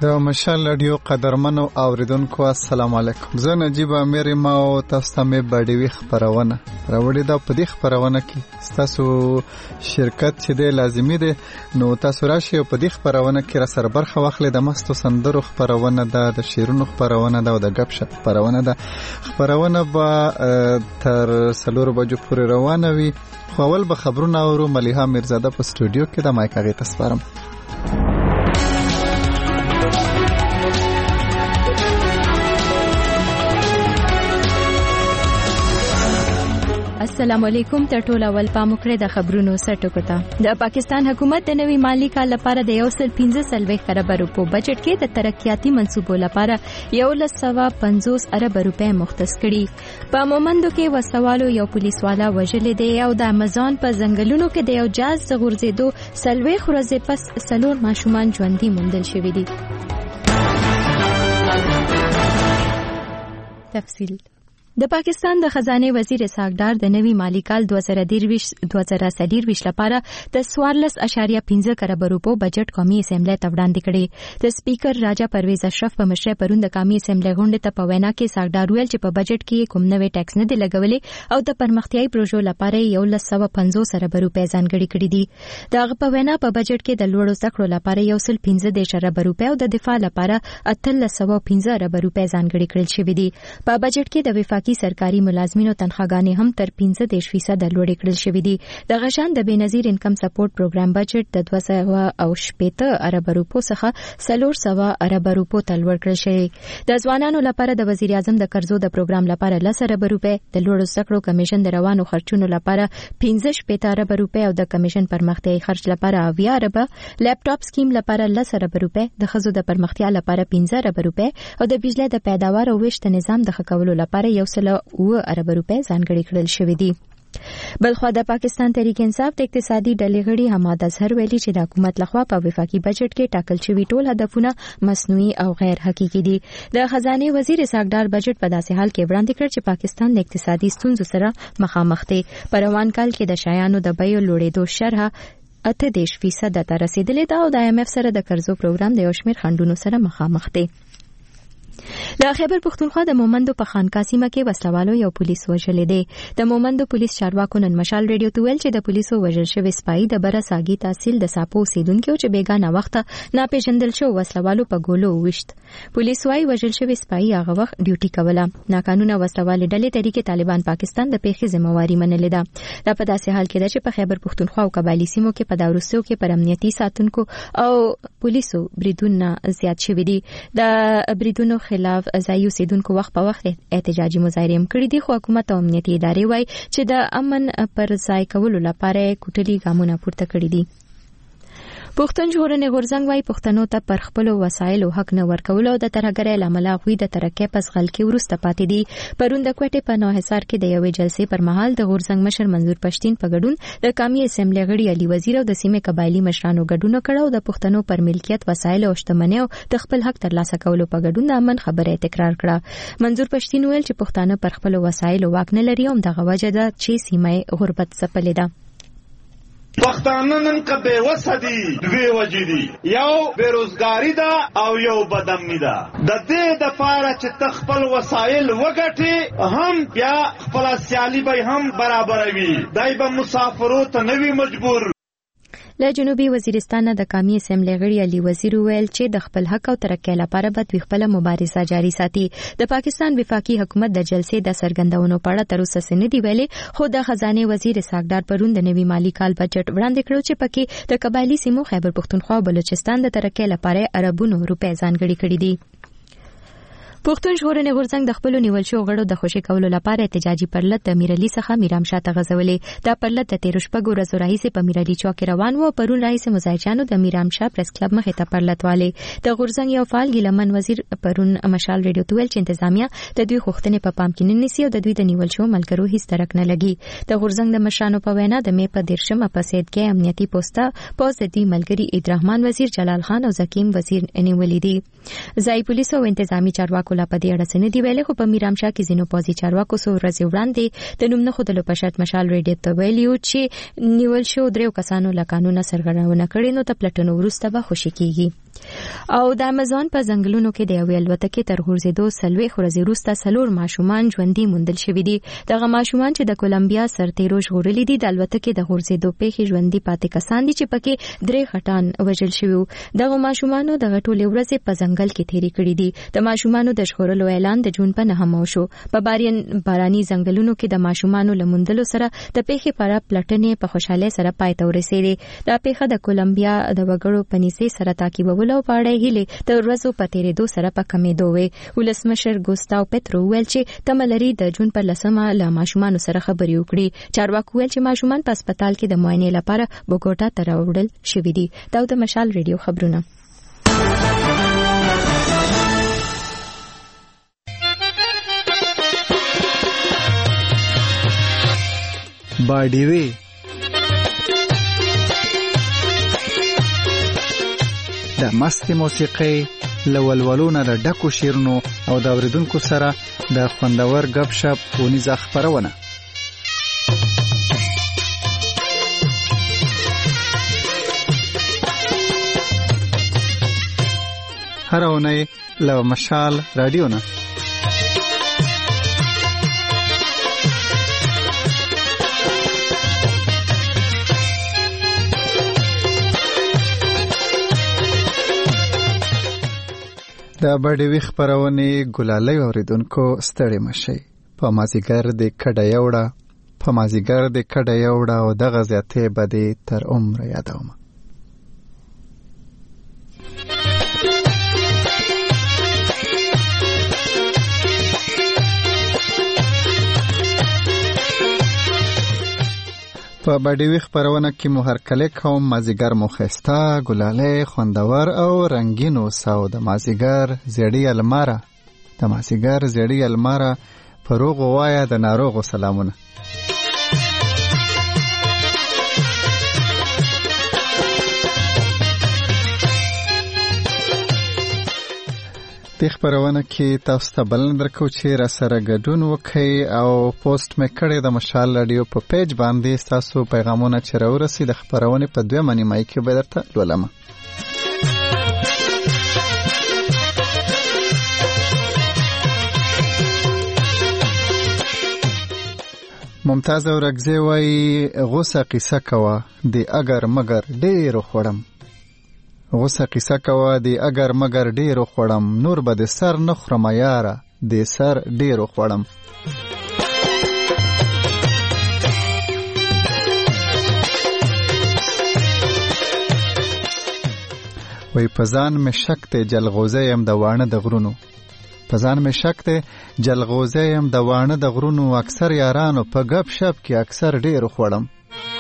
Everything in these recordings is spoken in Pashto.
د مشال رادیو قدرمنو اوریدونکو السلام علیکم. زه نجیب امیر ما او تاسو ته مې بډیوي خبرونه راوړې ده. په دې خبرونه کې تاسو شرکت چې دی لازمي دی، نو تاسو راشي په دې خبرونه کې را سره برخه واخلئ. د مستو سندرو خبرونه ده، د شیرونو خبرونه ده او د غب شپ خبرونه ده. خبرونه به تر 4 بجو پورې روانه وي. خو اول به خبرونه اورو. ملیحه میرزاده په سټوډیو کې د مایک هغې ته سپارم. السلام علیکم. تر ټولو اول پام وکړئ د خبرونو سرټکو ته. د پاکستان حکومت د نوي مالی کال لپاره د 1.15 ارب روپو بجټ کې د ترقیاتي منصوبو لپاره 1150 ارب روپے مختص کړي. په مومندو کې وسوالو یو پولیس والا وژل دی او د امازون په ځنګلونو کې د یو جاز غورځېدو 40 ورځې پس 4 ماشومان ژوندي موندل شوي دي. تفصیل. د پاکستان د خزانه وزیر اسحاق ډار د نوي مالی کال 2023 لپاره د 14.15 ارب روپو بجټ قومي اسمبلی ته وړاندې کړي. د سپیکر راجا پرویز اشرف په مشرۍ پرون د قومي اسمبلی غونډې ته په وینا کې اسحاق ډار ویل چې په بجټ کې کوم نوې ټیکس نه دی لګولې او د پرمختیايي پروژو لپاره 1150 ارب روپے ځانګړي کړي دي. دغه په وینا په بجټ کې د لوړو زده کړو لپاره 115 ارب روپے او د دفاع لپاره 1315 ارب روپے ځانګړي کړل شوي دي. په بجټ کې د وفاقي سرکاري ملازمینو تنخواګانې هم تر 15% لوړې کړل شوې دي. د غشان د بېنظیر انکم سپورټ پروګرام بجټ د 280 ارب روپو څخه 400 ارب روپو ته لوړ کړل شوی. د ځوانانو لپاره د وزیر اعظم د قرضو د پروګرام لپاره 10 ارب روپے، د لوړو زده کړو کمیشن د روانو خرچونو لپاره 15 ارب روپے او د کمیشن پرمختیايي خرچ لپاره 20 ارب، لیپټاپ سکیم لپاره 10 ارب روپے، د ښځو د پرمختیا لپاره 15 ارب روپے او د بجلی د پیداوار او ویش نظام د ښه کولو لپاره 1 ارب روپے ځانګړي کړل شوي دي. بلخوا د پاکستان تحریک انصاف د اقتصادي ډلې غړي حماد اظهر ویلي چې د حکومت لخوا په وفاقي بجټ کې ټاکل شوي ټول هدفونه مصنوعي او غیر حقيقي دي. د خزانه وزیر اسحاق ډار بجټ په داسې حال کې وړاندې کړ چې پاکستان د اقتصادي ستونزو سره مخامخ دی. په روان کال کې د شیانو د بیو لوړېدو شرح 38% ته رسیدلې ده او د IMF سره د قرضو پروګرام د یو شمېر خنډونو سره مخامخ دی. د خیبر پختونخوا د مومندو په خانقاه سیمه کې وسلوالو یو پولیس وژل دی. د مومندو پولیس چارواکو نن مشال ریډیو ته ویل چې د پولیسو وژل شوی سپای د بره ساګي تحصیل د ساپو اوسیدونکو چې بیګانه وخت ناپېژندل شو وسلوالو په ګولو وشت. پولیس وايي وژل شوی سپای هغه وخت ډیوټي کوله. ناقانونه وسلوالې ډلې تحریک طالبان پاکستان د پیښې ذمہواری منلې ده. دا په داسې حال کې ده چې په خیبر پختونخوا او قبایلی سیمو کې په داورستو کې پر امنیتي ساتونکو او پولیسو بریدونه زیات شوي دي. د بریدونو خلاف ځایي اوسیدونکو وخت په وخت احتجاجي مظاهرې هم کړي دي، خو حکومت او امنیتي ادارې وایي چې د امن پر ځای کولو لپاره کوټلي ګامونه پورته کړي دي. پښتون ژغورنې غورځنګ وايي پښتنو ته پر خپل وسایلو حق نه ورکول او د ترهګرۍ لامل غوي د ترقې پس غل کې ورسته پاتې دي. پرون د کوټې په نوحصار کې د یوې جلسې پر مهال د غورځنګ مشر منظور پښتين په ګډون د قومي اسمبلی غړي علي وزیر او د سیمې قبایلی مشرانو ګډون کړ او د پښتنو پر ملکیت وسایل او شتمنۍ او د خپل حق ترلاسه کولو په ګډون د امن خبره تکرار کړه. منظور پښتين ویل چې پښتانه پر خپل وسایل واک نه لري او دغه وجه ده چې سیمه غربت ځپلې ده. پښتانه نن که بے وسه دي دوی وجې دي، یو بیروزګاری ده او یو بدامني ده. د دې دپاره چې ته خپل وسایل وګټې هم بیا خپله سیالي به هم برابروي، دی به مسافرو ته نه وي مجبور. له جنوبي وزیرستان د قومي اسمبلی غړي علي وزیر ویل چې د خپل حق او ترقۍ لپاره به دوی خپله مبارزه جاري ساتي. د پاکستان وفاقي حکومت د جلسې د څرګندونو په اړه تر اوسه څه نه دي ویلي، خو د خزانه وزیر اسحاق ډار پرون د نوي مالی کال بجټ وړاندې کړو چې پکې د قبایلی سیمو خیبر پختونخوا او بلوچستان د ترقۍ لپاره اربونو روپے ځانګړي کړي دي. پښتون ژغورنې غورځنګ د خپل نیول شو غړو د خوشي کولو لپاره احتجاجي پرلط د میرعلي څخه میرام شاه ته غځولې. دا پرلط د 13 شپږ ورځو راهیسې په میرعلي چوک روان و. پرون راهیسې مزاحمچانو د میرام شاه پریس کلب مخې ته پرلط والي. د غورځنګ یو فعال ګیلمن وزیر پرون مشال ریډیو ته ویل چې انتظامیه د دوی غوښتنې په پام کې نه نیسي او د دوی د نیول شو ملګرو هیڅ درک نه لګي. د غورځنګ د مشرانو په وینا د مې په 13 په سید کې امنیتي پوسټ د دوی ملګری عبدالرحمن وزیر، جلال خان او زکیم وزیر نیولې دي. ځای پولیسو او انتظامی چارواکو لا په دې اړه څه ویلې، خو په میرام شاه کې ځینو پوځي چارواکو څو ورځې وړاندې د نوم نه ښودلو په شرط مشال ریډیو ته ویلي و چې نیول شو 3 کسانو له قانونه سرغړونه کړې، نو د پلټنو وروسته به خوشي کیږي. او د امازون په ځنګلونو کې د یوې الوتکې تر غورځېدو 40 ورځې وروسته 4 ماشومان ژوندي موندل شوي دي. دغه ماشومان چې د کولمبیا سرتیرو ژغورلي دي د الوتکې د غورځېدو پیښې ژوندي پاتې کسان دي چې پکې 3 غټان وژل شوي. دغه ماشومانو د ټولې ورځې په ځنګل کې تیرې کړې دي. د ماشومانو د ژغورلو اعلان د جون په 9 شو. په باراني ځنګلونو کې د ماشومانو لموندلو سره د پیښې پر پلټنې په خوشاله سره پای ته ورسېدې. دا پیښه د کولمبیا د وګړو پنيسي سره تعقیبول او پاړې هیله د ورځو په تیریدو سره په کمیدو وي. ولسمشر ګوستاو پترو ویل چې تملري د جون پر 10 له ماشومانو سره خبرې وکړي. چارواکو ویل چې ماشومان په هسپتال کې د معاینې لپاره بوګوټا ته راوړل شوي دي. دا د مشال ریډیو خبرونه. باډیوي د مستي موسیقي لولولونه د ډکو شیرونو او د اوریدونکو سره د خوندور غب شپ ونیزه خبرونه. هر اونۍ له مشال رادیو نه د باډیوي خبرونه ګلالۍ اوریدونکو ستړي مشي. په مازیګر د کډه یوړه او د غزيته بده تر عمر یادوم. په باډیوي خبرونه کې مو هر کله کوم مازیګر مو خسته ګلالۍ خوندور او رنگینو ساو د مازیګر زیړی الماره فروغ وایا د ناروغ سلامونه. د خبرونه کې تاسو ته بلنه درکو چې را سره ګډون وکړئ او پوسټ مې کړی د مشال رادیو په پیج باندې تاسو پیغامونه چې راورسي د خبرونه په 2 نیمه کې به درته لولم. ممتاز اورګزی وای غوسه قصه کوا د اگر مگر ډیر خوړم. غوسه قصه کوا د اگر مگر ډیر خوړم نور به د سر نخرم یاره د سر ډیر خوړم. وای پزان مې شک ته جلغوزه يم د وانه د غرونو. پزان مې شک ته جلغوزه يم د وانه د غرونو اکثر یارانو په غب شپ کې اکثر ډیر خوړم.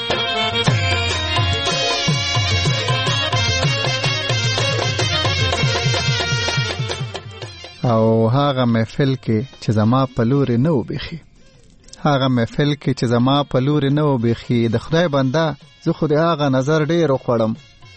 او هاغه محفل کې چې زما په لوري نه وبخي د خدای بنده زه خو د هاغه نظر ډیر خوړم.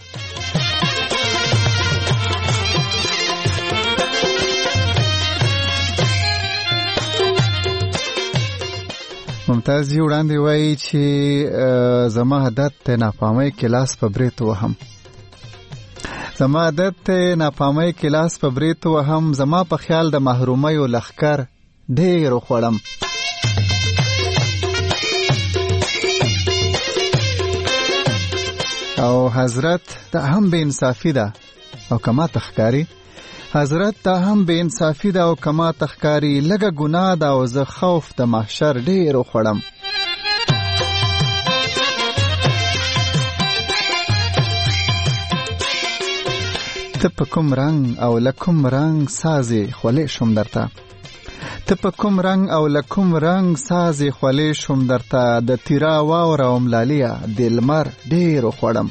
ممتاز یو وړاندې وایي چې زما عادت ته ناپامۍ کې لاس په بریت وهم. زما عادت ته ناپامۍ کې لاس په بریت وهم. زما په خیال د محرومۍ او لخر ډیر خوړم. او حضرت ته هم به انصافي ده او کما تخکاری. لګه ګناه ده او زه خوف د محشر ډیر خوړم. ته په کوم رنگ او لکم رنگ سازي خولې شوم درته. د تیرا واوره او ملالیا د لمر ډیر خوړم.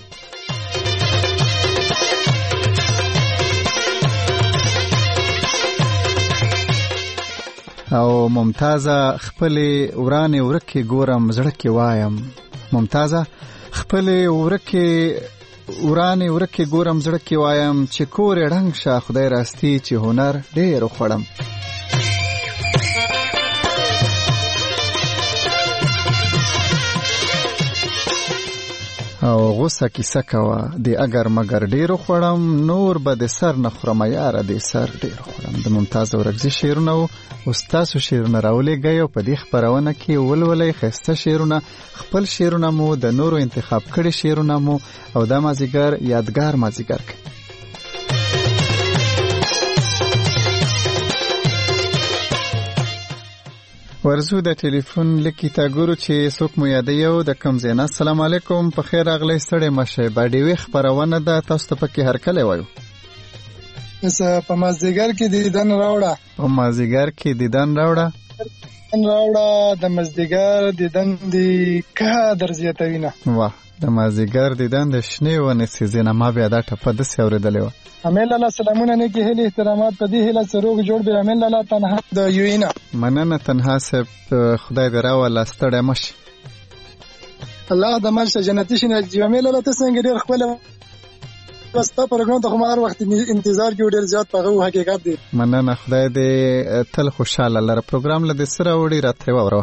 او ممتازه خپل ورانه ورکه ګورم زړه کې وایم. چې کور رنگ شه خدای راستی چې هنر ډیر خوړم. او غوسه کیسه کوه د اگر مگر ډیرو خوړم نور به د سر نه خورم یاره د سر ډیرو خوړم. د ممتاز اورکزي شعرونه او استاسو شعرونه راولېږئ او په دې خپرونه کې ولولئ ښایسته شعرونه، خپل شعرونه مو د نورو انتخاب کړي شعرونه مو او دا مازیګر یادګار مازیګر کړئ. ورزو د ټلیفون لکې تا ګورو چې څوک مو یادیو د کم ځای نه. السلام علیکم، په خیر راغلی، ستړی مشئ. باډیوي خپرونه ده، تاسو ته پکې هرکلی وایو. په مازدیګر کې دیدن راوړه، په مازدیګر کې دیدن راوړه، د مازدیګر دیدن دی که در زیاتوینه. واه، د مازدیګر دیدن د شنې ونې سیزینه. ما بیا دا ټپه داسې اورېدلې وه. امیل الله سلامونه، نیکې هیلې احترامات، په دې هیله چې روغ جوړ به. امیل الله تنها د یوینا. مننه تنها صاحب، خدای دې راوله، ستړی مه شي. الله د مال شه جنتي شي. امیل الله ته څنګه ډېر ښکلی ستا پروګرام ته خو ما هر وخت انتظار کې ډېر زیات په هغه حقیقت دی. مننه، خدای دې تل خوشحاله لره. پروګرام له دې څه راوړي راته واوره.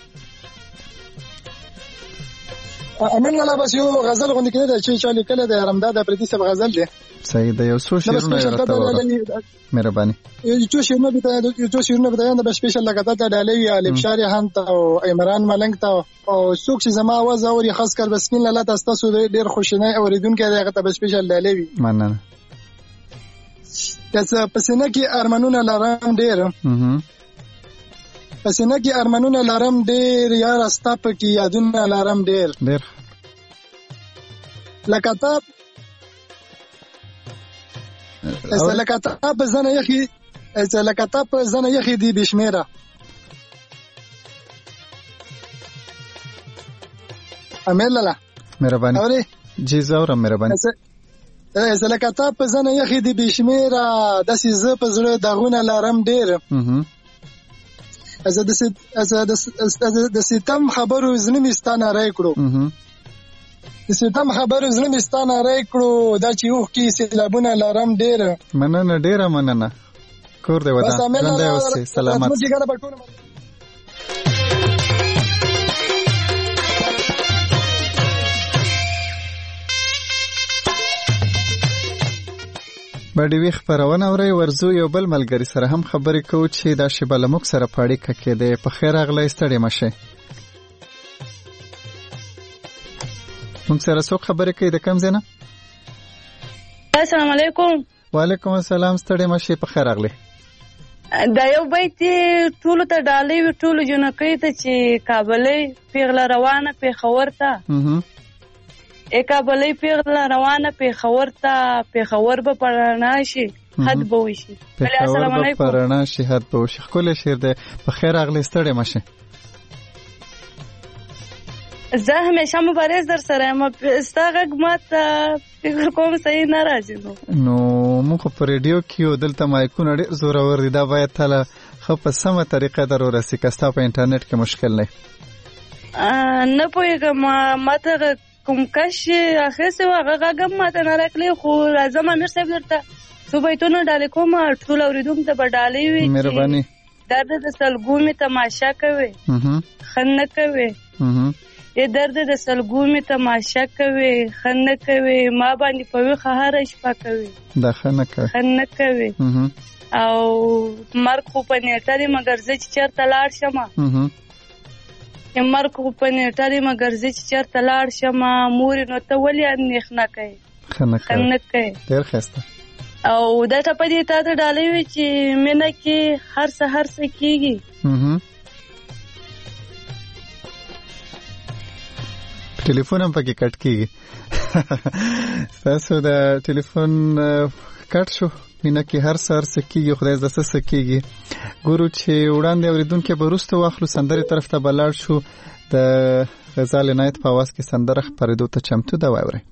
امین الله بس یو غزل غوندې کړی دی چې چا لیکلی دی، رمداد افریدي صاحب غزل دی. صحیح ده، یو څو شعرونه یې راته واوره مهرباني. یو څو شعرونه بتایم د سپیشل لګتا ته ډالوي الف شاری هم ته او عمران ملنګ ته او څوک چې زما आवाज اوري خاص کر بسکین الله تاسو ډیر خوشنه اوریدونکو هغه ته سپیشل ډالوي. مننه. که څه پسنه کې ارمانونه لرم ډیر، پسنه کې ارمانونه لرم ډیر، یار استا په کې یادونه لرم ډیر. لکتاب لکتاب زنه یخي، لکتاب زنه یخي دی بشمیره. امیل الله مهرباني. اوري جی زاوره مهرباني. لکتاب زنه یخي دی بشمیره، داسې ز په زړه دغونه لرم ډیر. د ستم خبرو زنه مستانه راي کړو، د ستم خبرو زنه مستانه راي کړو، دا چې اوخ کې سیلابونه لرم ډیر. مننه، ډیره مننه. کور دی ودان، ژوندی اوسئ، سلامت. باډیوي خپرونه اورئ. ورزو یو بل ملګري سره هم خبرې کوو چې دا شیبه له موږ سره په اړیکه کې دی. په خیر راغلی، ستړی مه شئ. موږ سره څوک خبرې کوي، د کوم ځای نه؟ السلام علیکم. وعلیکم السلام، ستړی مه شئ، په خیر راغلی. دا یو بیت ټولو ته ډالۍ وي، ټولو جنکۍ ته چې کابلۍ پیغله روانه پیښور ته، کابلۍ پیغله روانه پیښور ته، پیښور به پرانا شي حد به وشي. السلام علیکم. پرانا شي حد به وشي. ښکلی شعر دی. په خیر راغلی، ستړی مه شئ. زه همیشه مبارز در سره یم، ستا غږ ما ته فکر کوم صحیح نه راځي. نو موږ په ریډیو کې یو، دلته مایکونه ډېر زورور دي، دا باید تله ښه په سمه طریقه در ورسي. که ستا په انټرنیټ کې مشکل نه نه پوهېږم، ما ته کوم کش اخیستی و هغه غږ هم ما ته نه راکړی، خو راځم امیر صاحب درته څو بیتونه ډالۍ کوم، ټول اورېدونکو ته به ډالۍ وي. مهرباني. درد د سلګو مې تماشا کوي، خنده نه کوي. درد د سلګو مې تماشا کوي، خنده نه کوي. ما باندې په ویښه هره شپه کوي، دا ښه نه کوي، خنده نه کوي. او مرګ خو په نیټه دی، مګر زه چې چېرته لاړ شمه، مرګ خو په نیټه دی، مګر زه چې چېرته لاړ شمه، مورې نو ته ولې اندېښنه کوې، خنده نه کوي. ډېر ښایسته. او دا ټپه دې تا ته ډالۍ وي چې مینه کې هر څه کېږي. ټلیفون هم پکې کټ کېږي. ستاسو د ټلیفون کټ شو. مینه کې هر څه کېږي، خدای زده څه کېږي. ګورو چې وړاندې اورېدونکي به وروسته واخلو، سندرې طرف ته به لاړ شو. د غزال عنایت په اواز کې سندره خپرېدو ته چمتو ده، واورئ.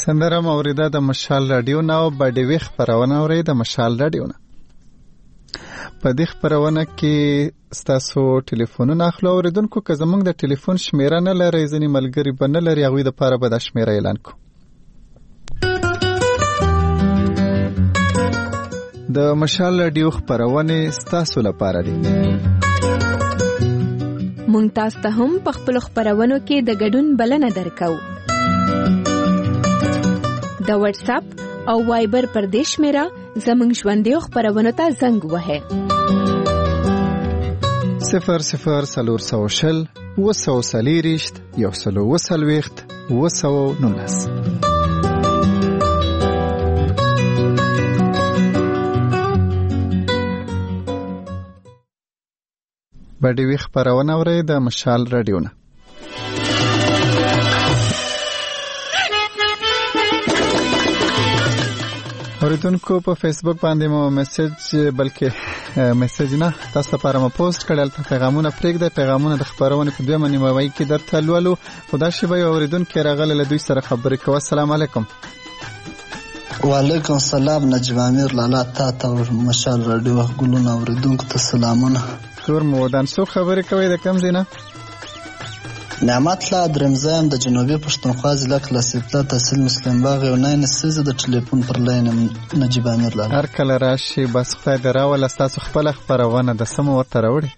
سندره مو اوریده د مشال رادیو نه او بډیوي خبرونه اوري د مشال رادیو نه. په دې خبرونه کې ستاسو ټلیفونونه اخلو اوریدونکو که زمونږ د ټلیفون شمیره نه لري ځینې ملګري به نه لري هغوی دپاره به دا شمیره اعلان کړو. د مشال رادیو خبرونه ستاسو لپاره دي. مونږ تاسو ته هم په خپل خبرونو کې د ګډون بلنه درکو. د واتس اپ او وایبر پر دې شمیره زمونږ ژوندیو خبرونو ته زنګ وهه 00 240 140 219. بډیوي خبرونه اورئ د مشال رادیو نه. اوریدونکو په فیسبوک باندې مو میسج بلکې میسج نه تاسو لپاره مو پوسټ کړل ته پیغامونه پرېږدئ. پیغامونه د خبرونې په دویمه نیمايي کې درته لولو. خدا شي به اوریدونکي راغله له دوی سره خبرې کوو. السلام علیکم. وعلیکم السلام. نجم امیر لالا تا مشال رادیو ګلونه اوریدونکو ته سلامونه. کور مو ودان سو خبرې کوي د کوم ځای نه؟ نعمت لا درمزایم د جنوبي پښتونخوا ضلع کلاسیکلا تحصیل مسلم باغ یو نه نسیزه د ټلیفون پر لاین نجیب امیر لالا. هر کله راشي بس خدای دراول تاسو خپل خبرونه د سم ورته راوړي.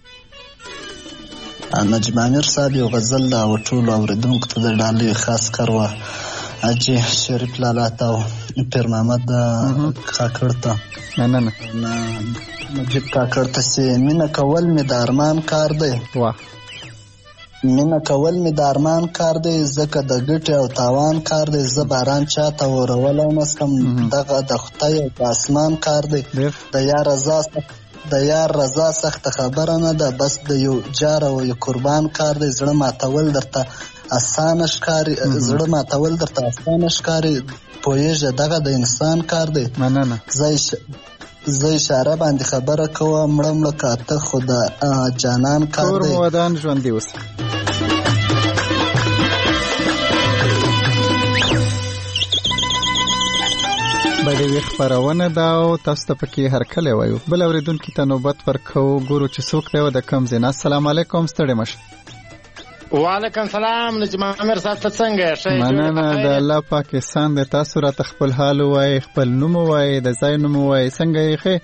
نجیب امیر صاحب یو غزل لا ټول اوریدونکو ته د ډالۍ خاص کړو اجي شریف لالا ته پیر محمد کاکړ ته نه نجیب کاکړ ته سي مینه کول می د ارمان کار دی. واه مینه کول می د ارمان کار دی زکه د ګټه او تاوان کار دی. ز باران چاته ورولای نسم دغه د خدای او د اسمان کار دی. د یار رضا سخت خبره نه ده بس د یو جار او یو قربان کار دی. زړه ماتول درته اسانه ښکاري پوهیږه دغه د انسان کار دی. مننه. زه اشاره باندې خبره کوم مړه کاته خدا جانان کار دی. کور مو ودان ژوند دی. اوس بډیوي خبرونه دا او تاسو ته پکې هر کله وایو. بل اوریدونکو ته نوبت ورکو ګورو چې څوک دی د کوم ځای. السلام علیکم. ستړي مشه. وعلیکم سلام. نجم امیر صاحب ته څنګه شئ؟ مننه د الله پاکستان د تاسو را خپل حال وای خپل نوم وای د ځای نوم وای څنګه یې ښه؟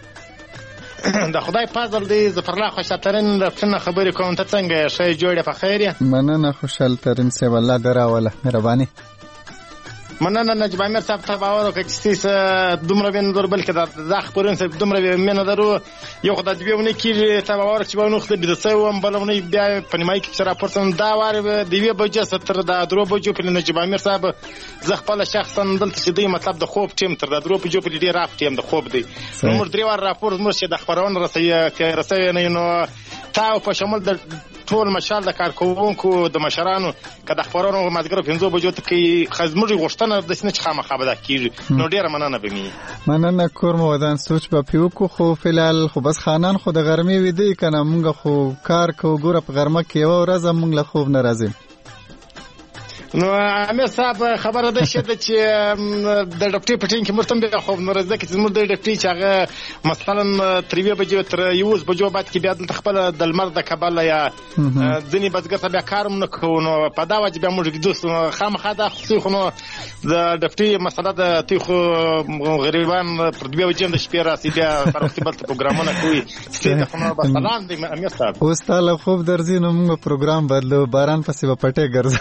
د خدای فضل دی. ظفرالله خوشالترین رفتنه خبرې کوم. ته څنګه شئ؟ جوړه په خیر یې؟ مننه خوشالترین سی والله دراوله مهرباني. مننه نجم امیر صاحب ته باور وکړه چې تاسو دومره وینځور بلکې دا خبرونه چې دومره مینه درو یو خدای دې ونه کیږي ته باور چې ونه خدای دې څه وم بلونه بیا په نیمای کې سره پورتم دا واره دی وی بجې ستر دا درو بجو په نجم امیر صاحب زه خپل شخصا دلته چې دی مطلب د خوب ټیم تر دا درو بجو په دې راپ ټیم د خوب دی موږ درې وار راپور موږ چې د خبرونه رسې نه نو تاو په شمول د ټول مشال د کارکونکو د مشرانو کله خبرونه مازګرو 5 بجو ته کې خزمږي غوښتنه د سینې څخه مخابده کیږي. نو ډیره مننه به می مننه کور مو ودان سوچ په پیوکو خو فلال خو بس خانان خو د ګرمي وې دی کنه مونږ خو کار کو ګوره په ګرمه کې و ورځ مونږ له خوب ناراضي. نو امیر صاحب خبره ده چې د ډپټي پټین کې مرتم به خو نو راځي چې زموږ د ډپټي چې هغه مثلا تریوی بجو تر یوز بجو بعد کې بیا د خپل د لمر د کبل یا ځنی بزګر بیا کارم نه کوو په دا وجه بیا موږ دوست خامخا د خو نو د ډپټي مسله د تیخو غریبان پر دوی وجه د شپې راسي بیا پر وخت بل پروګرامونه کوي ستې ته نو بسلام دی امیر صاحب. اوس تعالی خوب درځي نو موږ پروګرام بدلو باران پسې په پټه ګرځي.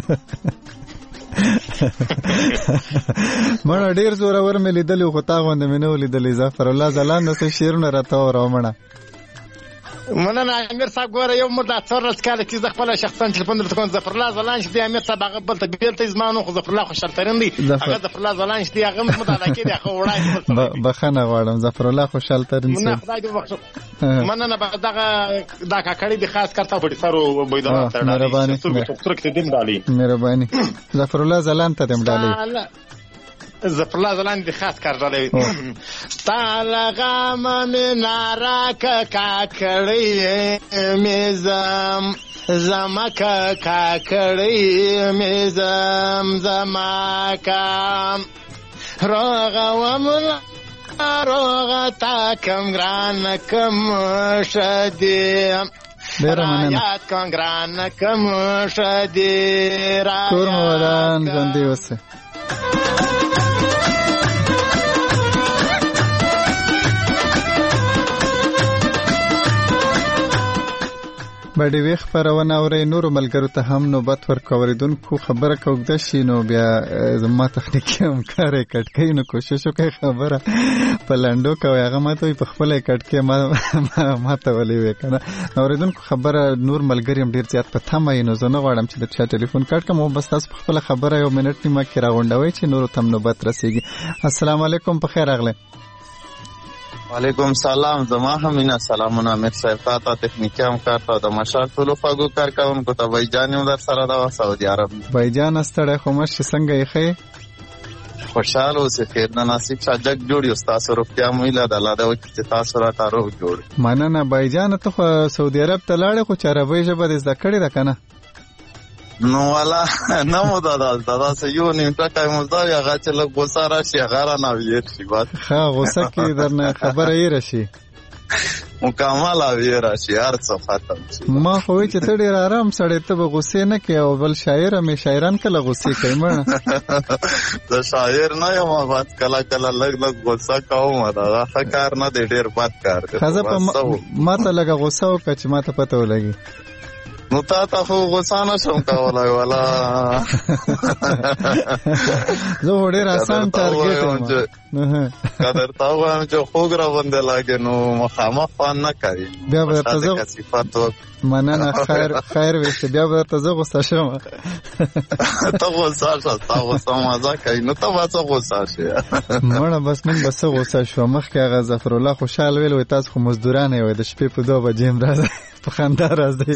مړه ډیر زوره ور مې لیدلې خو تا غوندې مې نه ولیدلې. ظفر الله ځلانده څه شعرونه راته وراومړه. مننه امیر صاحب ګوره یو مده څورلس کاله کې زه خپل شخصا ټلیفون درته کوم. ظفر الله ځلان چې دی امیر صاحب هغه بل ته بیلته زمانو خو ظفر الله خوشالترین دی هغه ظفر الله ځلان چې دی هغه متعلق دی هغه وړای بخنه غواړم ظفر الله خوشالترین مننه خدای دې وبخښه. مننه دغه دا کاکړی دی خاص کرتا وړي سره بيدار تر مهرباني مهرباني ظفر الله ځلان ته دم ډالي ظفر الله ځلان دي خاص کار ډالي طالغه مې نارا کاکړی میزم زمکه کاکړی می زمزمکه روغه روغه تا کم ګران کم شدی رایات کم ګران کم شدی کور مولان ژوندي اوسه. بډې وی خبرونه اوري نور ملګرو ته هم نوبت ورکوریدونکو خبره کوږده شي نو بیا زما تخنیکی همکار کټکې نو کوشش وکړي خبره په لنډو کوي هغه ماته په خپل کټکې ما ته ولې وکنه اوریدونکو خبره نور ملګری هم ډیر زیات په تمه نو زه نه غواړم چې د چا ټلیفون کټ کوم بس تاسو خپل خبره یو منټ نیمه کې راغونډوي چې نور تم نوبت رسیږي. السلام علیکم په خیر اغله. وعلیکم سلام. زما هم اینا سلامونه امیر صاحب تا تکنیکی هم کارتا د مشار ټولو خواږو کارکوونکو ته بایجان هم در سره ده سعودي عرب. بایجان ستړی خو مشې څنګه یې ښې؟ خوشحاله اوسې خیر د نصیب شاجک جوړ یو ستاسو روغتیا مو هیله ده الله دې وکړي چې تاسو راته روغ جوړ. مننه بایجان ته خو سعودي عرب ته لاړې خو چې عربۍ ژبه دې زده کړې ده که نه؟ نو والا نه مو دا سه یو نیم ټکی مو زده وي هغه چې لږ غوسه راشي هغه رانه ویر شي بس ښه غوسه کې درنه خبره ایره شي مکمل ویر شي هر څه ختم شي. ما خو وایي چې ته ډېر ارام سړی ته به غوسې نه کوې او بل شاعر مې شاعران کله غوسې کوي مړه زه شاعر نه یم بس کله کله لږ غوسه کوم دا ښه کار نه دی ډېر بد کار دی. ښځه په ما ته لږه غوسه وکړه چې ما ته پته ولګي. نو تا خو غوسه نشم کولی والا زه خو ډېر اسان ټارګېټ یم که درته ووایم چې خوږ راباندې لګې نو مخامخ خوند نه کوي بیا به درته زه مننه خیر ویشته بیا به درته زه غوسه شم ته غوسه شه ستا غوسه مزه کوي نو ته به څه غوسه شې مړه بس موږ به څه غوسه شوه مخکې هغه ظفرالله خوشحال ویل وایي تاسو خو مزدورانه یې وایي د شپې په 2 بجې هم راځئ په خندا راځئ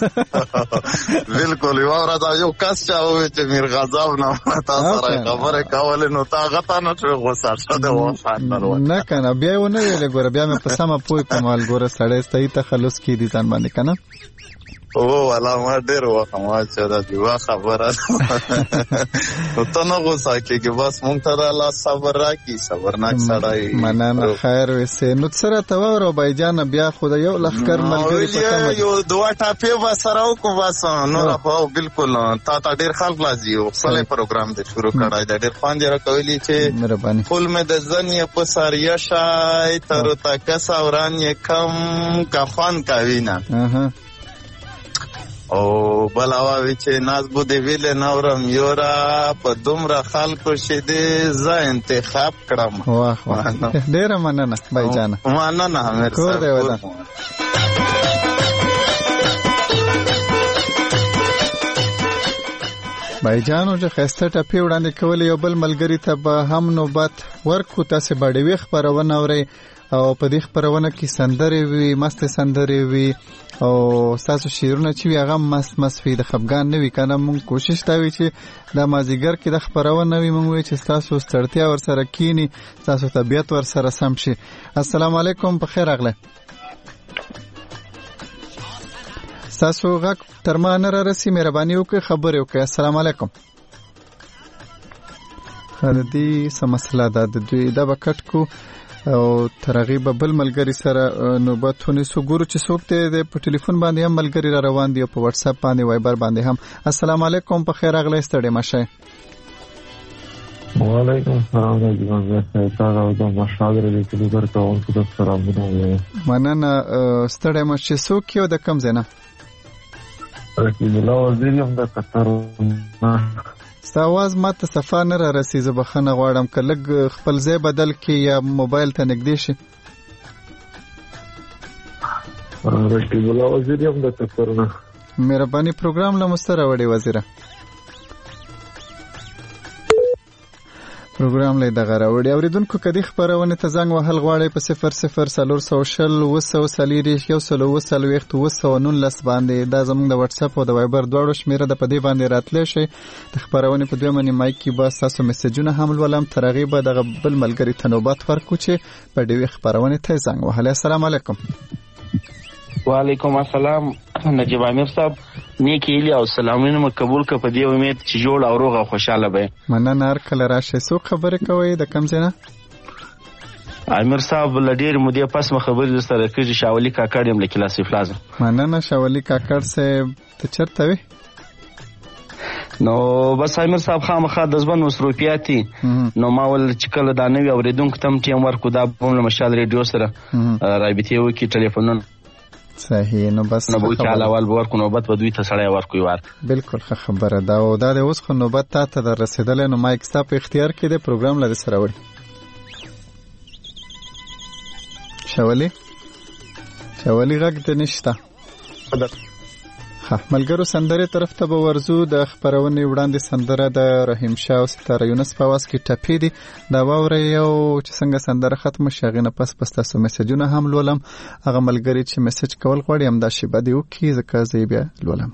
بلکل یوه ورځ یو کس چا ووایي چې میر غضب نه تا سره خبرې کولې نو ته هغه ته نه شوې غوسه شه د نه که نه بیا یې ونه ویلې ګوره بیا مې په سمه پوه کړم ګوره سړی صحیح تخلص کېدي ځان باندې که نه والا ما ډېر وخت ما چې دا دیوه خبره نو ته نه غوسه کېږي بس مونږ ته د الله صبر راکړي صبرناک سړی مننه خیر ویسې نو څه راته واوره بایجانه بیا خو د یو لښکر ملګري په تمه یو 2 ټاپې به سره وکړو بس نور خو بلکل تا ته ډېر خلک راځي ښکلی پروګرام دی شروع کړی دی ډېر خوند یې راکولی چې فول مې د زن یې په سر یشی تر تکه سوران یې کم که خوند کوي نه او بلاوی چې ناز بو دی ویل نورم یورا په دومره خلکو شیدې زه انتخاب کړم. واه واه ډیره مننه بایجانه. مننه امیر کور دی ودا بایجانو چې خسته ټپی وړاندې کول یو بل ملګری ته به هم نوبت ورکو تاسو باندې وی خبرونه اوري او په دې خبرونه کې سندرې وي مست سندرې وي او تاسو شعرونه چې وي هغه مست وي د خفګان نه وي کنه مونږ کوشش تا وی چې د مازیګر کې د خبرونه وي مونږ وی چې تاسو ستړتیا ور سره کینی تاسو طبيعت ور سره سم شي. السلام علیکم په خیر اغله تاسو غږ تر ما نه راسي مهرباني وکړئ خبرې وکړئ. السلام علیکم. هدي سمسله ده د دوی د بکټ کو او ترغیب بل ملګری سره نوبتونه سو ګورو چې څوک ته په ټلیفون باندې هم ملګری را روان دي او په واتس اپ باندې وایبر باندې هم. السلام علیکم په خیر اغله ستړي مشه. وعلیکم السلام جناب تاسو د مشاور لیکلو درکوونکو د سلامونه مننه ستړي مشه څوک یو د کم زنه رقیب الله وزیر هم د قطر ستا आवाज ماته صفا نه را رسي زه بخښنه غواړم که لږ خپل ځای بدل کړي یا موبایل ته نږدې شي. رقیب الله وزیر هم د قطر نه مهرباني پروګرام له مستر وړي وزیره پروګرام لې دغه راوړي اوریدونکو کدي خبرونه ته زنګ وهل غواړي په 0040 باندې دا زموږ د واتس اپ او د وایبر دواړو شمیره د پدې باندې راتلې شي د خبرونه په دوه منی مایک کې به تاسو میسجونه حمل ولم ترغیب د بل ملګری تنوبات ورکو چې په دې خبرونه ته زنګ وهل. السلام علیکم. وعلیکم السلام نجیب امیر صاحب نیک هیلې او سلامونه مو قبول کړه په دې امید چې جوړ او روغ او خوشاله به. مننه. هر کله راشئ. څوک خبرې کوئ د کوم ځای نه؟ امیر صاحب له ډېرې مودې پس مو خبرې درسره کړي. شاولي کاکړ یم له کلاسي پلازا. مننه شاولي کاکړ صاحب. ته چېرته وې؟ نو بس امیر صاحب خامخا د ژوند مصروفیات دي، نو ما ول چې کله دا نوي اورېدونکو ته هم ټیم ورکړو دا به هم له مشال ریډیو سره رابطې وکړي، ټلیفونونه صحیح. نو بس نو به حال اول به ورکړو، نوبت به دوی ته سړی ورکوي وار. بالکل ښه خبره ده. او دا د اوس خو نوبت تا ته در رسېدلی، نو مایک ستا په اختیار کې دی، پروګرام له دې سره وړي. شاولي غږ دې نشته. ملګرو سندرې طرف ته به ورځو. د خپرونې وړاندې سندره د رحیم شاه او ستاره یونس په آواز کې ټپې دي. دا واورئ یو چې څنګه سندره ختمه شي، هغې نه پس تاسو میسجونه هم لولم. هغه ملګري چې میسج کول غواړي همدا شیبه دې وکړي، ځکه زه یې بیا لولم.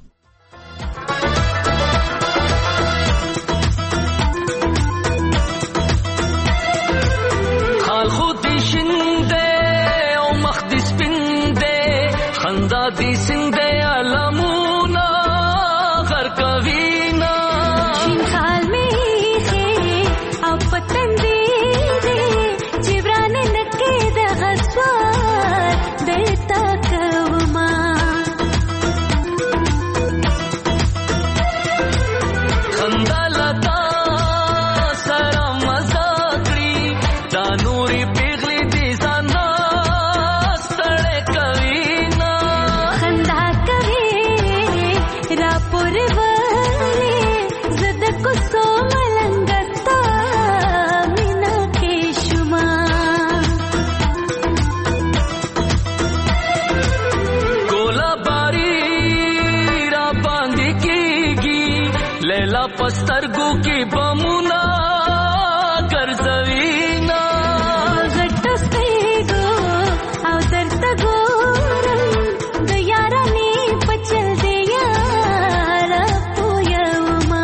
حال خود دې شین دی او مخ دې سپین دی، خندا دې سین دی علمونا غر کوینا، شین خال میں خی او پتن دی دی جبران نکې د غسوار دلتا کوما، خندا لتا سره مزا کړی دا نوري پیغلی دې ځانا ستړی کوینا، خندا کوي راپور وله زد کو سو ملنګتا مینا کې شما، ګولا باری را باندې کېږي لیلا پسترګو کې بمونا ګرځوینا، غټ سپېګو او درته ګورم د یارانې پچل دی یار پویما،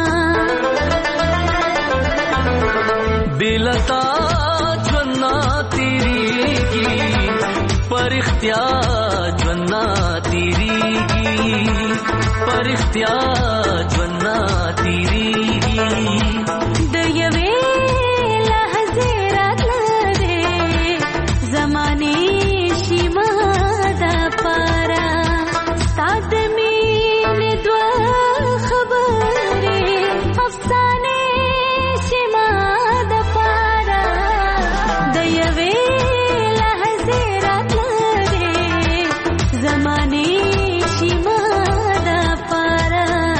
دلتا جنا تیریږي پرختیا جنا تیریږي پرختیا جنا تیریږي، د یوې لحظې راتللې زمانې شیما د پاره ستا د مینې دوه خبرې افسانې شیما د پاره، د یوې لحظې راتللې زمانې شیما د پاره.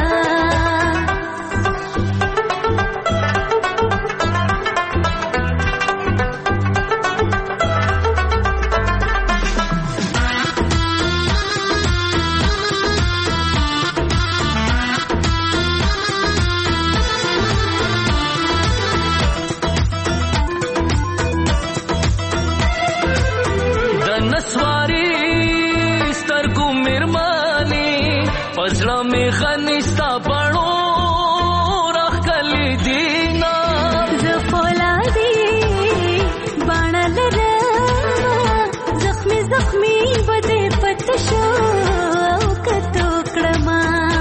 د نسواري سترګو مېرمنې پزړه مې غنستا بڼو راښکلې دینا، زه فولادي باڼه لرم زخمي زخمي به دې پت شو او کتو کړما،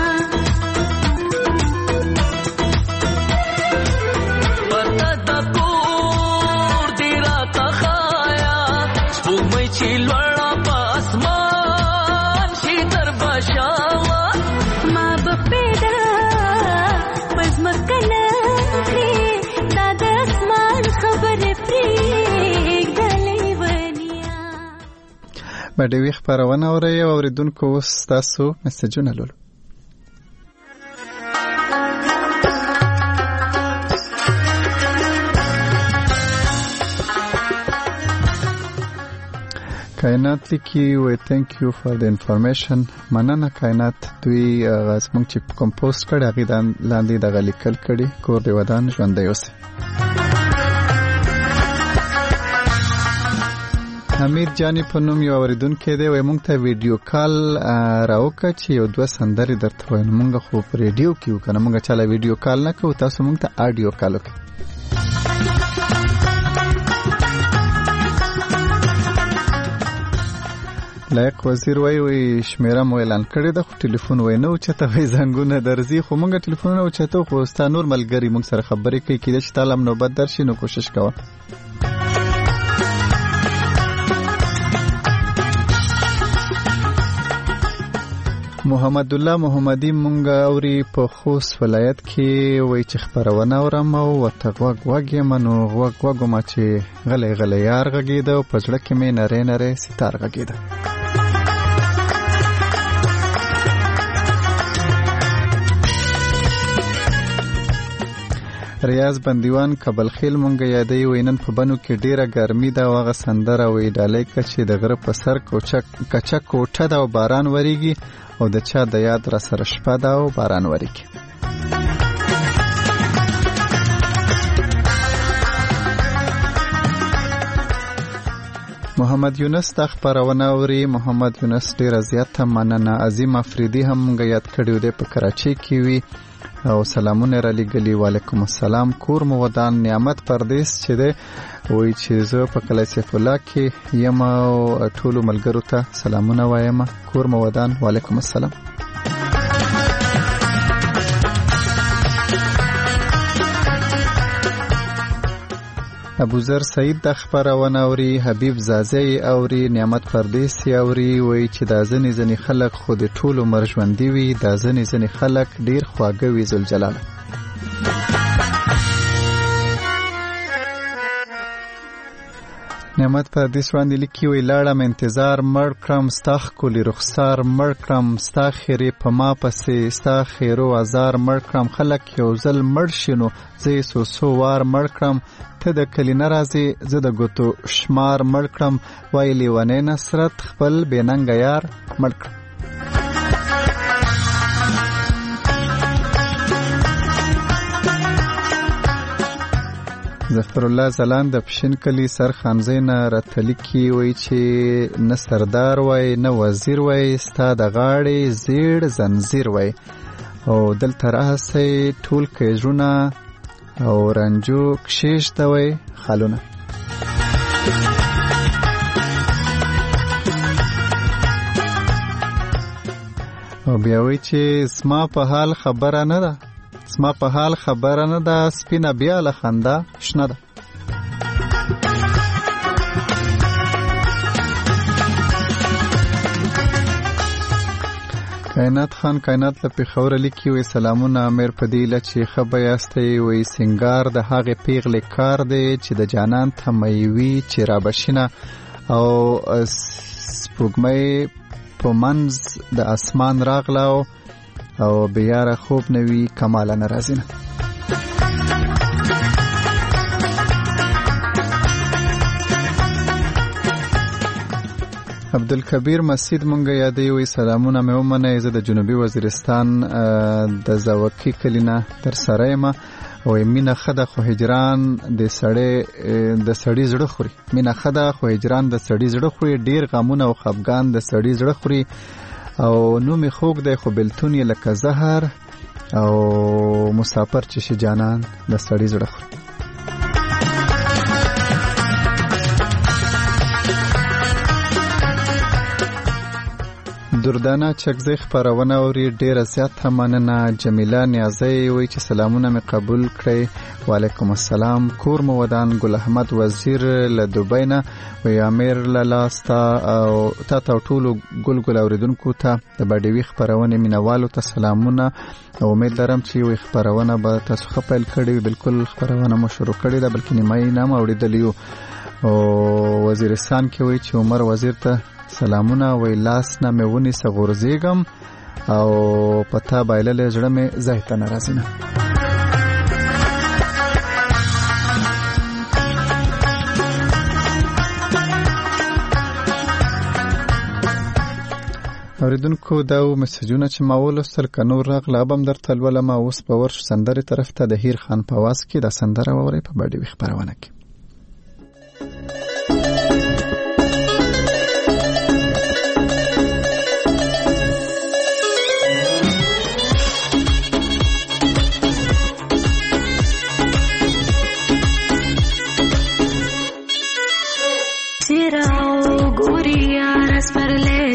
پته د کور دې راته ښایه سپوږمۍ چې لوړه په اسمان شي تر بشاوه، ما به پیدا پزمکه نه کړې دا د اسمان خبرې پرېږدلې ونیا. بډېوي خپرونه اورئ او اورېدونکو اوس ستاسو میسجونه لولو. کائنات لیکي وی تhank you for the information. مننه کائنات. دوی زموږ چې کوم پوسټ کړی هغې لاندې دغه لیکل کړي کور دې ودان ژوندی اوسئ. حمید جانی په نوم یو اورېدونکی دی، وایي موږ ته ویډیو کال راوکړه چې یو دوه سندرې درته وایو. نو موږ خو په ریډیو کې یو که نه، موږ چاله ویډیو کال نه کوو، تاسو موږ ته آډیو کال وکړئ. لایق وزیر وای شمیره مو اعلان کړی د ټلیفون وای نو چته وای زنګونه درځي خو مونږ ټلیفون نو چته خو ستا نور ملګری مونږ سره خبرې کوي کله چې تعالی نوبت درشي نو کوشش کوه. محمد الله محمدي مونږ اوري په خوست ولایت کې وای چې خبرونه اورم او ورته غوږ منو غوږ ما چې غلې یار غږیده او په ځړه کې مې نری ستار غږیده. ریاض بندیوان کابل خیل مونږ یادې وینن په بنو کې ډیره ګرمي ده او هغه سندره وی ډالۍ کچې د غره په سر کچا کوټه ده او باران وریږي او د چا د یاد را سره شپه ده او باران وریږي. محمد یونس د خبرونه اوري. محمد یونس ډیره زیاته مننه. عظیم افریدي هم مونږ یاد کړیو دی په کراچۍ کې وی او سلامونه را لګلی. وعلیکم السلام. کور مو ودان نعمت پردیس چې دی وای چې زه په کلی سیف الله کې یم او ټولو ملګرو ته سلامونه وایم. کور مو ودان. وعلیکم السلام. ابوذر سعید د خبرونه اوري. حبیب زازی اوري. نعمت پردیسی اوري. وای چې د ځنې خلک خو د ټولو مرژوندي وي د ځنې خلک ډیر خواږه وي ذوالجلاله. نعمت پردیس باندې لیکي وی لاړم انتظار مړ کړم ستا ښکلي رخسار مړ کړم ستا خیرې په ما پسې ستا خیرو ازار مړ کړم خلک یو ځل مړ شي نو زه یې څو وار مړ کړم ته د کلي نه راځې زه د ګوتو شمار مړ کړم وای لیونی نصرت خپل بېننګه یار مړ کړم. ظفر الله زلان د پښین کلی سر خانزی نه راتلیکی وای چې نه سردار وای نه وزیر وای ستا د غاړې زیړ زنځیر وای او دلته راهسې ټول کیژونه او رنجو کشیشته وای خالونه. او بیا وای چې زما په حال خبره نه ده زما په حال خبره نه ده سپینه بیا له خندا شنه ده. کائنات خان کائنات له پېښوره لیکي وی سلامونه امیر په دې ایله چې ښه به یاستئ وی سینګار د هغې پیغلې کار دی چې د جانان تمه وي چې رابشینه او سپوږمۍ په منځ د اسمان راغله او بیاره خوب نوی کماله نرازینه. عبدالکبیر مسجد مونږ یادې وی سلامونه مې ومنئ زه د جنوبي وزیرستان د زوکی کلینه در سره یم او مینه خده خو هجران د سړی زړه خوري مینه خده خو هجران د سړی زړه خوري ډیر غمونه او خفګان د سړی زړه خوري او نومي خوږ دی خو بلتون یې لکه زهر او مسافر چې شي جانان د سړی زړه خوري. دردانه چکزی خبرونه اوري ډیره زیاته مننه. جمیله نیازی وی چې سلامونه مې قبول کړئ. وعلیکم السلام. کور مو ودان. ګل احمد وزیر له دوبۍ نه وی امیر لاستا او تا ټولو ګل اوریدونکو ته د باډیوي خبرونه مینوالو ته سلامونه او امید لرم چې وی خبرونه به تاسو ښه پیل کړئ. بالکل خبرونه مو شروع کړې ده بلکې نیمایي نه مو اورېدلی او وزیرستان کې وی چې عمر وزیر ته سلامونه وی لاس نه مې ونیسه غورځېږم او پتا بایللی زړه مې ځای ته نه راځي نه. اوریدونکو دا مسجونه چې ما ولوستل که نور راغله به هم درته لولم. اوس به ورشو سندرې طرف ته. د هیر خان په آواز کې دا سندره واورئ په باډیوي خپرونه کې. Tirao guriya ras par le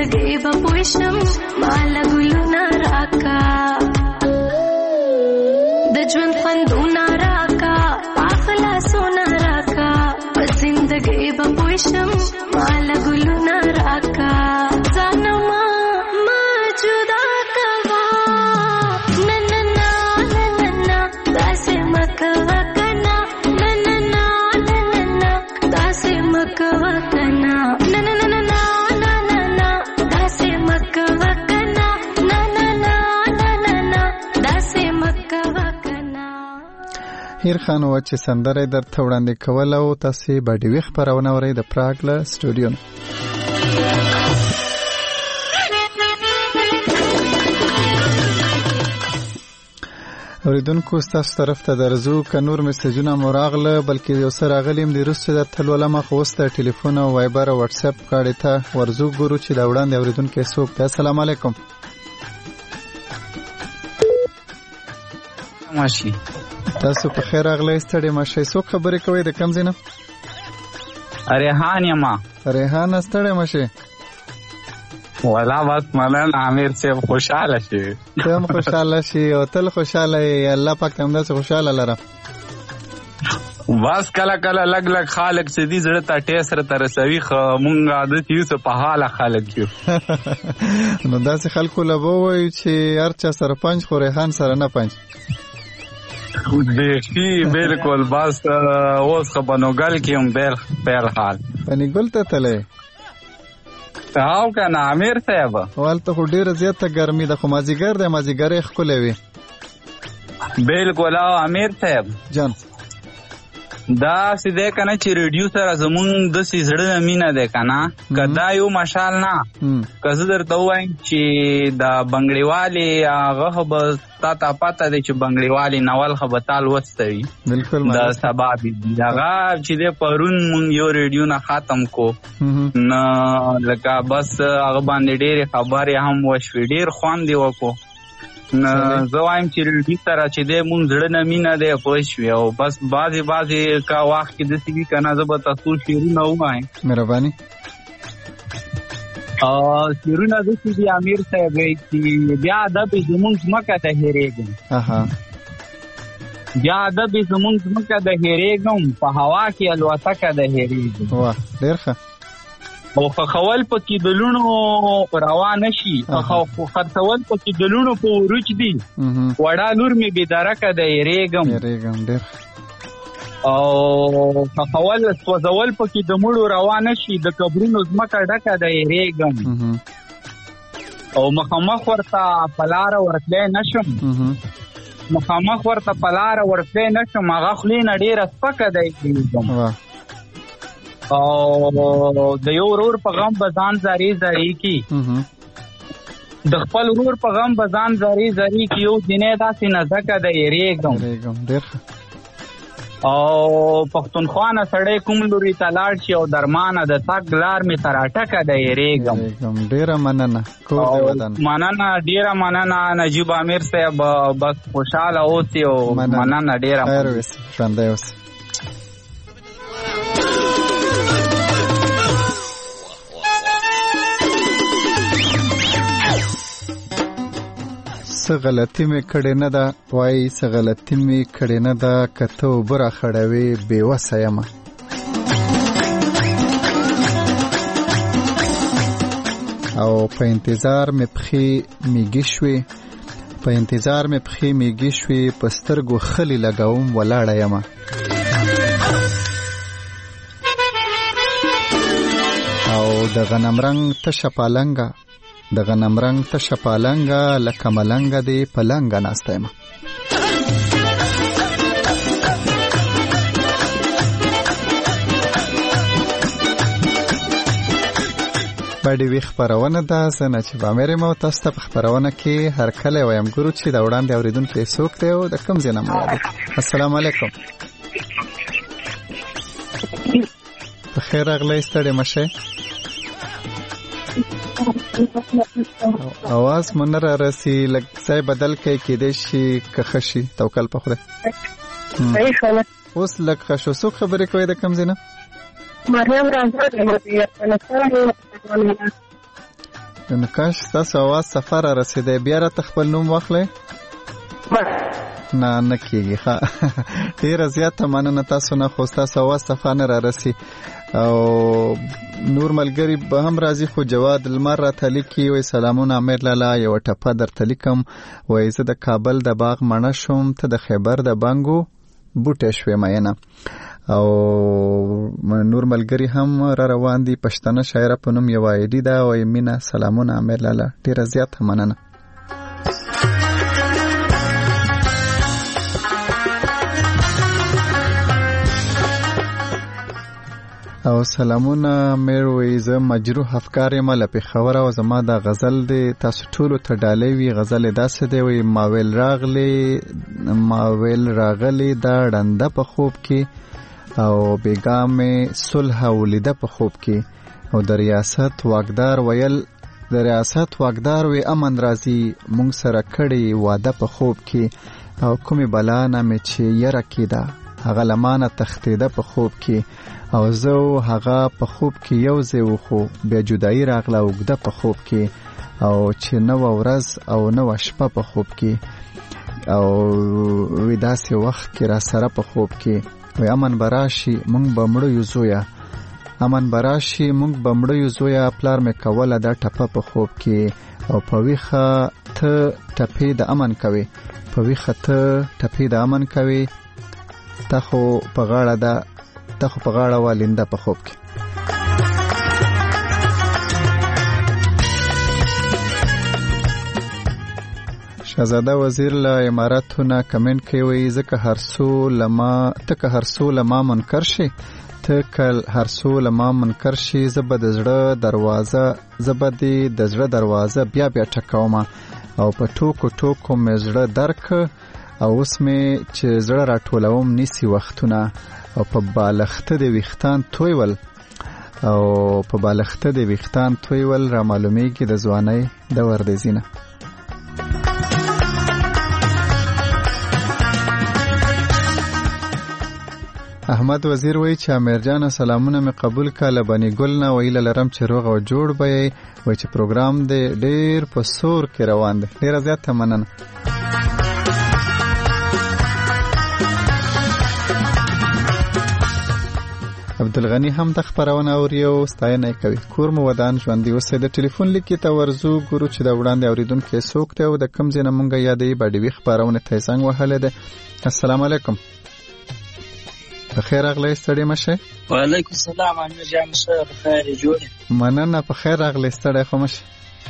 زندگی به پوشم مال ګلونه راکا د ژوند خوندونه راکا اخلاصونه راکا په زندگی به پوشم مال ګلونه راکا ځانما ما جدا کوا نننا نننا داسې مکوا کنا نننا نننا داسې مکوا کنا نننا نننا داسې مکوا کنا نننا نننا داسې مکوا کنا. هیر خان و چې سندره درته وړاندې کول او تاسو به ډیوي خبرونه اورئ د پراګ له سټوډیو نه. اوریدونکو ستاسو طرف ته درځو که نور میسجونه مو راغله بلکې یو څه راغلي م د وروسته درته لولم خو اوس د ټلیفون او وایبر او واتساپ ګاډۍ ته ورځو ګورو چې دا وړاندې اوریدونکی څوک دی. السلام علیکم. ماشي تاسو په خیر راغلی ستړي ماشئ. څوک خبرې کوئ د کوم ځای نه؟ ریحان یما. ریحانه ستړي ماشئ. ولا بس مننه امیر صاحب خوشاله شي. ته هم خوشاله شي او تل خوشاله یې. الله پاک ته همداسې خوشاله لره. بس کله کله لګ لګ خالق چې دې زړه ته ټیس سره رسوي خو مونږ عادت یو څه په حاله خلک یو. نو داسې خلکو له به ووایو چې هر چا سره پنج خو ریحان سره نه پنج. بیخي بالکل. بس اوس خو بنوګل کې هم بېل حال. بنوګل ته تللی؟ او که نه امیر صاحب هلته خو ډېره زیاته ګرمي ده خو مازدیګر دی مازدیګر یې ښکلی وي. بالکل. او امیر صاحب جان دا سی دی کنه چې ریډیو سره زمونږ داسې زړه نه مینه دی کنه که دا یو مشال نه که زه درته ووایم چې د بنګړیوالې هغه خو به تا ته پته دی چې بنګړیوالې ناول خو به تا لوستی وي د سبا بي هغه چې دی پرون مونږ یو ریډیو نه ختم کو نه لکه بس هغه باندې ډېرې خبرې هم وشوې ډېر خوند یې وکړو. زه وایم چې ریډیو سره چې دی مونږ زړه نه مینه دی پوه شوې او بس بعضې که وخت کې داسې وي که نه زه به تاسو شعرونه ووایم. مهرباني. شعرونه داسې دي امیر صاحب چې بیا ادب یې زمونږ ځمکه ته هېرېږم بیا ادب یې زمونږ ځمکه ته هېرېږم په هوا کې الوتکه د هېرېږم. واه ډېر ښه. او خخول پکې د لونو روا نشي خرڅول پکې د لونو په وروج دي وړا لور مې بېدرکه د هېرېږم. او خخول سوځول پکې د مړو روا نشي د قبرونو ځمکه ډکه د هېرېږم. او مخامخ ورته په لاره ورتلی نشم هغه خولې نه ډېره سپکه د هېرېږم. او د یو ورور په غم به ځان زارې کی د خپل ورور په غم به ځان زارې کی یو جنې داسې نازکه د هېرېږم. او پښتونخوا نه سړی کوم لوري ته لاړ شي او درمانه د تګ لار مې تر اټکه د هېرېږم. ډېره مننه ډېره مننه نجیب امیر صاحب. بس خوشحاله اوسئ او مننه ډېره ژوندی اوسئ. څه غلطي مې کړې نه ده وایي څه غلطي مې کړې نه ده که ته اوبه راخړوې بېوسه یمه. او په انتظار مې پښې میږي شوې په سترګو خلي لګوم ولاړه یمه. او د غنمرنګ تشه پالنګه لکه ملنګه دې پلنګه ناسته یم. باندې وی خبرونه ده زنه چې با مې مو تاسو ته خبرونه کې هر کله وایم ګورو چې دا وړاندې اوریدونکو څوک دی او د کوم ځای نه مو. السلام علیکم. بخیر راغلی ستړي مشه. आवाज مونږ را رسي لږ ځای بدل کې دې شي که خشي توکل په خدای. اوس لږ خشو څو خبرې کوي د کوم ځای نه؟ نو کاش ستاسو اواز سفر رسیدي بیا را خپل نوم واخلئ نه کېږي ښه ډېره زیاته مننه تاسو نه خو ستاسو اواز صفا نه رارسي او نور ملګري به هم راځي خو جواد لمر راته لیکي وایي سلامونه امیر لالا یوه ټپه درته لیکم وایي زه د کابل د باغ مڼه شوم ته د خیبر د بنګو بوټی شوې مینه او نور ملګري هم را روان دي پښتنه شاعره په نوم یوه آیډي ده وایي مینه سلامونه امیر لالا ډېره زیاته مننه او سلامونه میر وی زه مجروح افکار یم له پېښور او زما د غزل دی تاسو ټولو ته ډالۍ وي غزل داسې دی وی ماویل راغلی دا ړنده په خوب کې او بیګامې صلح ولیده په خوب کې او د ریاست واکدار وی امن راځي مونږ سره کړي واده په خوب کې او کومې بلا نه مې چې یره کېده هغه لمانه تختیده په خوب کې او زه هغه په خوب کې یو ځای وخو بیا جدایي راغله اوږده په خوب کې او چې نوه ورځ او نوه شپه په خوب کې او وی داسې وخت کې را سره په خوب کې وی امن براشي مونږ به مړو یو زویه امن براشي مونږ به مړو یو زویه پلار مې کوله دا ټپه په خوب کې او په ویښه ته ټپې د امن کوي په ویښه ته ټپې د امن کوي تا خو په غاړه والنده په خوب کې شهزاده وزیر له اماراتونه کمنټ کوي ځکه هر څو لما منکر شي هر څو لما منکر شي زه به د زړه دروازه بیا ټکوم او په ټوکو مې زړه درک او اوس مې چې زړه راټولوم نیسي وختونه او په بالښته د ویښتان تویول را معلومیږي د ځوانۍ د وردیزینه احمد وزیر وایي چې امیر جان سلامونه مې قبول کاله بني ګل نه ویله لرم چې روغ او جوړ به یې وایي چې پروګرام دی ډېر په سور کې روان دی ډېره زیاته مننه عبدالغنی هم د خبرونه اوري او ستاینه کوي کور مو ودان ژوندۍ اوسئ د ټلیفون لیکي ته ورزو ګورو چې د وړاندې اوریدونکو څوک دی او د کوم ځای نه مونږ یادې باډوي خبرونه ته زنګ وهلی دی السلام علیکم بخیر راغلی ستړي مشه وعلیکم السلام امیر جان شه بخیر جوړ مننه بخیر راغلی ستړي خو مشه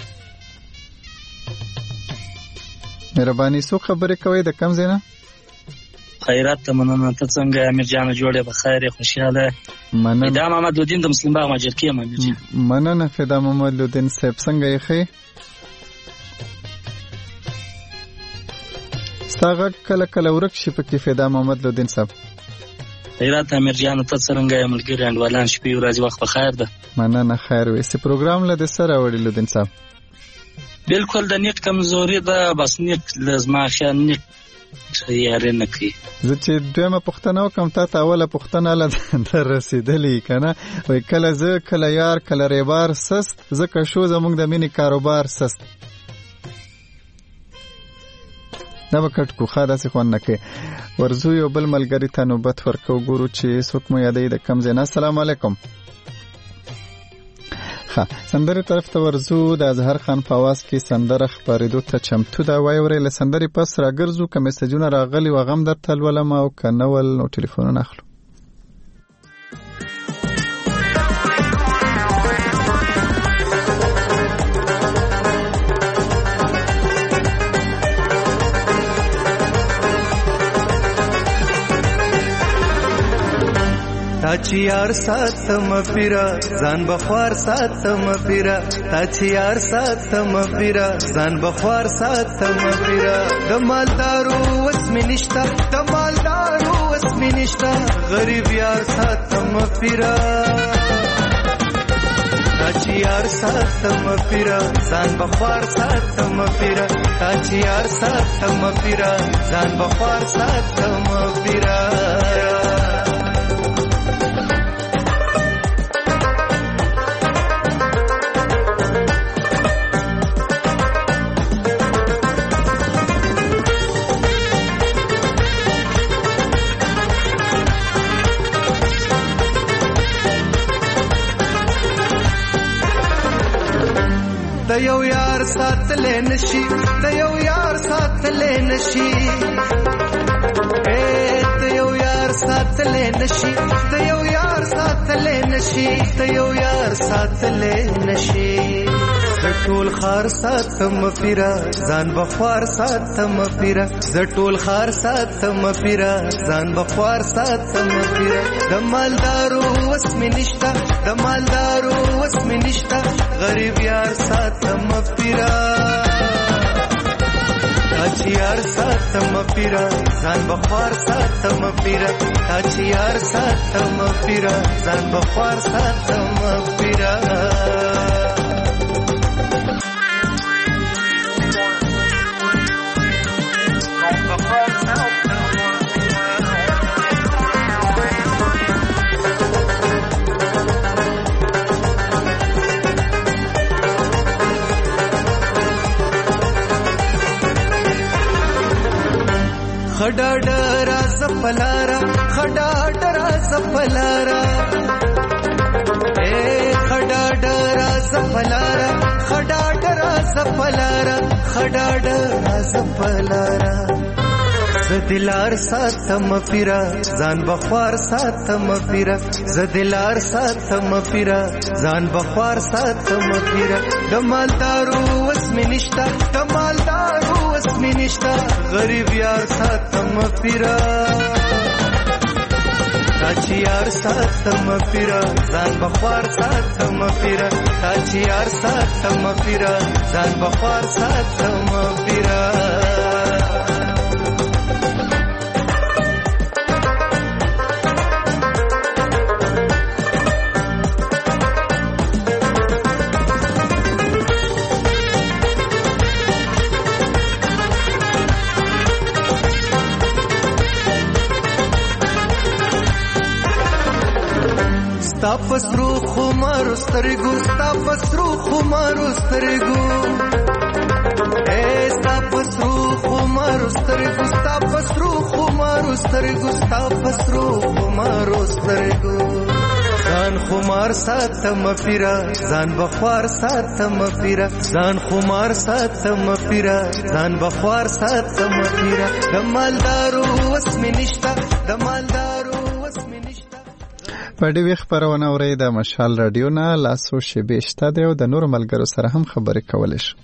مهرباني څو خبرې کوي د کوم ځای نه خیرات ته مننه ته څنګه امیر جان جوړه بخیر خوشاله مننه فدا محمد الدین د مسلم باغ ماجر کې امیر جان مننه فدا محمد الدین صاحب څنګه یې خې ستاغه کله ورک شي پکې فدا محمد الدین صاحب خیرات امیر جان ته څنګه یې ملګری انډوالان شپې ورځ وخت بخیر ده مننه خیر وي سي پروګرام له د سره وړي الدین صاحب بالکل د نیټ کمزوري ده بس نیټ لازم خیال نیټ یاره نکي زه چې دویمه پوښتنه وکم تا ته اوله پوښتنه له در رسیدلې کنه وای کله زه کله یار کله ریبار سست ځکه شو زمونږ د مینې کاروبار سست دا به کټ کوخه داسې خوند نه کوي ورزو یو بل ملګري ته نوبت ورکو ګورو چې څوک مو یادوي د کوم ځای نه السلام علیکم سندرې طرف ته ورزو د اظهر خان په आवाज کې سندره خبرېدو ته چمتو دا وای ورې له سندرې پس راګرځو که میسجونه راغلي و غم درته لولم او که نه ول نو ټلیفونونه اخلو تا چې یار ساتم پیرا ځان بخوار ساتم پیرا تا چې یار ساتم پیرا ځان بخوار ساتم پیرا د مالدارو وسم نشتا د مالدارو وسم نشتا غریب یار ساتم پیرا تا چې یار ساتم پیرا ځان بخوار ساتم پیرا تا چې یار ساتم پیرا ځان بخوار ساتم پیرا یار ساتلې نشي ته یو یار ساتلې نشي ته یو یار ساتلې نشي ته یو یار ساتلې نشي ته یو یار ساتلې نشي زټول خار ساتم پیرا ځان بخوار ساتم پیرا زټول خار ساتم پیرا ځان بخوار ساتم پیرا د مالدارو وسم نشتا د مالدارو وسم نشتا غریب یار ساتم پیرا تاچ یار ساتم پیرا ځان بخوار ساتم پیرا تاچ یار ساتم پیرا ځان بخوار ساتم پیرا خډا ډرا زپلارا خډا ډرا زپلارا خډا ډرا زپلارا خډا ډرا زپلارا خډا ډرا زپلارا زدلار ساتم پیرا ځان بخوار ساتم پیرا زدلار ساتم پیرا ځان بخوار ساتم پیرا د مالدارو وسم نشتا د مالدارو وسم نشتا غریب یار ساتم پیرا تاچ یار ساتم پیرا ځان بخوار ساتم پیرا تاچ یار ساتم پیرا ځان بخوار ساتم پیرا پسرو خمارو سترګو ستا پسرو خمارو سترګو ستا پسرو خمارو سترګو ستا پسرو خمارو سترګو ستا پسرو خمارو سترګو ځان خمار ساتم پیرا ځان بخوار ساتم پیرا ځان خمار ساتم پیرا ځان بخوار ساتم پیرا د مالدارو وسم نشتا د مالدارو وسم نشتا په دې وخت خبرونه اوري د مشال رادیو نه لاسو شیبه شته دی او د نور ملګرو سره هم خبرې کولای شي.